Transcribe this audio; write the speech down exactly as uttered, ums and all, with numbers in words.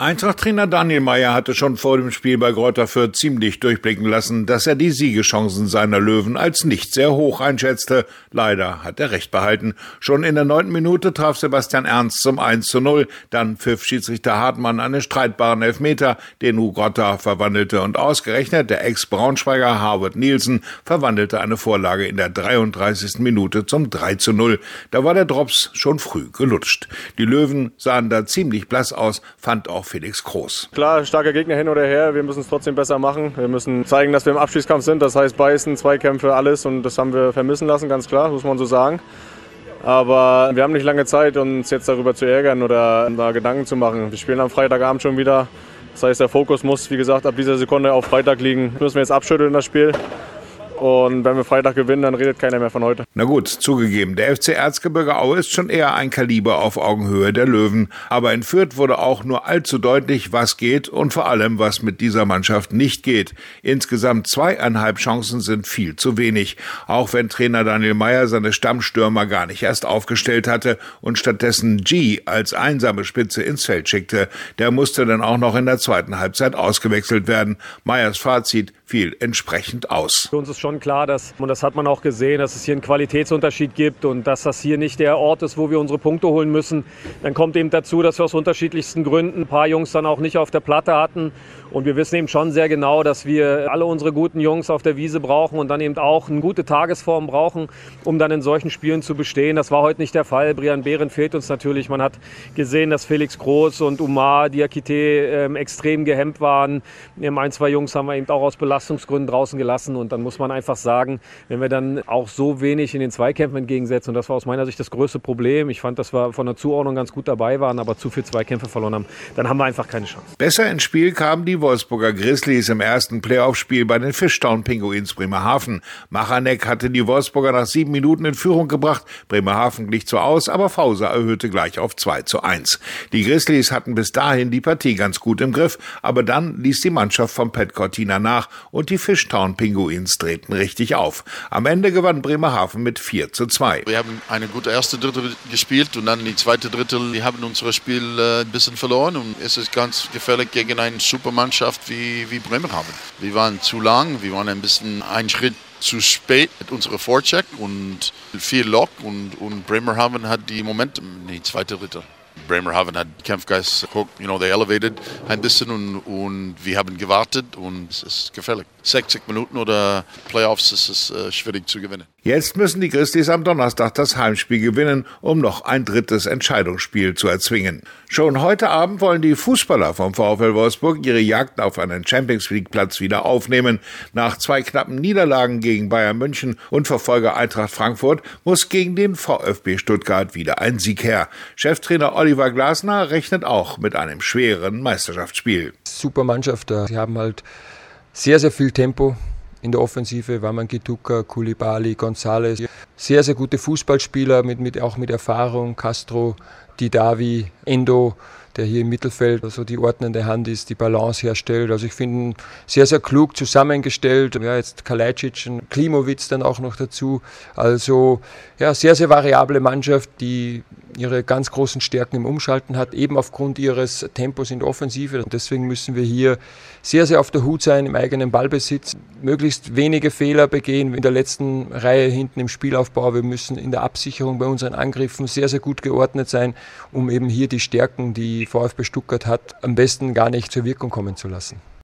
Eintracht-Trainer Daniel Meier hatte schon vor dem Spiel bei Greuther Fürth ziemlich durchblicken lassen, dass er die Siegeschancen seiner Löwen als nicht sehr hoch einschätzte. Leider hat er recht behalten. Schon in der neunten Minute traf Sebastian Ernst zum eins zu null. Dann pfiff Schiedsrichter Hartmann einen streitbaren Elfmeter, den U Grotta verwandelte. Und ausgerechnet der Ex-Braunschweiger Harvard Nielsen verwandelte eine Vorlage in der dreiunddreißigsten Minute zum drei zu null. Da war der Drops schon früh gelutscht. Die Löwen sahen da ziemlich blass aus, fand auch Felix Groß. Klar, starker Gegner hin oder her, wir müssen es trotzdem besser machen. Wir müssen zeigen, dass wir im Abschießkampf sind, das heißt beißen, Zweikämpfe, alles, und das haben wir vermissen lassen, ganz klar, muss man so sagen. Aber wir haben nicht lange Zeit, uns jetzt darüber zu ärgern oder da Gedanken zu machen. Wir spielen am Freitagabend schon wieder, das heißt der Fokus muss, wie gesagt, ab dieser Sekunde auf Freitag liegen. Das müssen wir jetzt abschütteln, das Spiel. Und wenn wir Freitag gewinnen, dann redet keiner mehr von heute. Na gut, zugegeben, der F C Erzgebirge Aue ist schon eher ein Kaliber auf Augenhöhe der Löwen. Aber in Fürth wurde auch nur allzu deutlich, was geht und vor allem, was mit dieser Mannschaft nicht geht. Insgesamt zweieinhalb Chancen sind viel zu wenig. Auch wenn Trainer Daniel Meier seine Stammstürmer gar nicht erst aufgestellt hatte und stattdessen G als einsame Spitze ins Feld schickte. Der musste dann auch noch in der zweiten Halbzeit ausgewechselt werden. Meiers Fazit fiel entsprechend aus. Für uns ist schon klar, dass, und das hat man auch gesehen, dass es hier einen Qualitätsunterschied gibt und dass das hier nicht der Ort ist, wo wir unsere Punkte holen müssen. Dann kommt eben dazu, dass wir aus unterschiedlichsten Gründen ein paar Jungs dann auch nicht auf der Platte hatten. Und wir wissen eben schon sehr genau, dass wir alle unsere guten Jungs auf der Wiese brauchen und dann eben auch eine gute Tagesform brauchen, um dann in solchen Spielen zu bestehen. Das war heute nicht der Fall. Brian Behren fehlt uns natürlich. Man hat gesehen, dass Felix Groß und Umar Diakite ähm, extrem gehemmt waren. Ein, zwei Jungs haben wir eben auch aus Belastungsgründen draußen gelassen. Und dann muss man einfach sagen, wenn wir dann auch so wenig in den Zweikämpfen entgegensetzen, und das war aus meiner Sicht das größte Problem. Ich fand, dass wir von der Zuordnung ganz gut dabei waren, aber zu viele Zweikämpfe verloren haben. Dann haben wir einfach keine Chance. Besser ins Spiel kamen die Wolfsburger Grizzlies im ersten Playoff-Spiel bei den Fishtown Pinguins Bremerhaven. Machanek hatte die Wolfsburger nach sieben Minuten in Führung gebracht. Bremerhaven glich zwar aus, aber Fauser erhöhte gleich auf zwei zu eins. Die Grizzlies hatten bis dahin die Partie ganz gut im Griff, aber dann ließ die Mannschaft von Pat Cortina nach und die Fishtown Pinguins drehten richtig auf. Am Ende gewann Bremerhaven mit vier zu zwei. Wir haben eine gute erste Drittel gespielt und dann die zweite Drittel, die haben unser Spiel äh, ein bisschen verloren und es ist ganz gefährlich gegen eine Supermannschaft wie Wie, wie Bremerhaven. Wir waren zu lang, wir waren ein bisschen einen Schritt zu spät mit unserer Vorcheck und viel Lock und, und Bremerhaven hat die Momentum in die zweite Drittel. Bremerhaven hat Kampfgeist geguckt, you know, they elevated ein bisschen und, und wir haben gewartet und es ist gefährlich. sechzig Minuten oder Playoffs ist es äh, schwierig zu gewinnen. Jetzt müssen die Grizzlies am Donnerstag das Heimspiel gewinnen, um noch ein drittes Entscheidungsspiel zu erzwingen. Schon heute Abend wollen die Fußballer vom VfL Wolfsburg ihre Jagd auf einen Champions-League-Platz wieder aufnehmen. Nach zwei knappen Niederlagen gegen Bayern München und Verfolger Eintracht Frankfurt muss gegen den VfB Stuttgart wieder ein Sieg her. Cheftrainer Oliver Glasner rechnet auch mit einem schweren Meisterschaftsspiel. Super Mannschaft, sie haben halt sehr, sehr viel Tempo in der Offensive. Wamangituka, Koulibaly, González. Sehr, sehr gute Fußballspieler, mit, mit, auch mit Erfahrung. Castro, Didavi, Endo, der hier im Mittelfeld also die ordnende Hand ist, die Balance herstellt. Also ich finde sehr, sehr klug zusammengestellt. Ja, jetzt Kalajdzic und Klimowitz dann auch noch dazu. Also ja, sehr, sehr variable Mannschaft, die ihre ganz großen Stärken im Umschalten hat, eben aufgrund ihres Tempos in der Offensive. Und deswegen müssen wir hier sehr, sehr auf der Hut sein im eigenen Ballbesitz, möglichst wenige Fehler begehen in der letzten Reihe hinten im Spielaufbau. Wir müssen in der Absicherung bei unseren Angriffen sehr, sehr gut geordnet sein, um eben hier die Stärken, die VfB Stuttgart hat, am besten gar nicht zur Wirkung kommen zu lassen.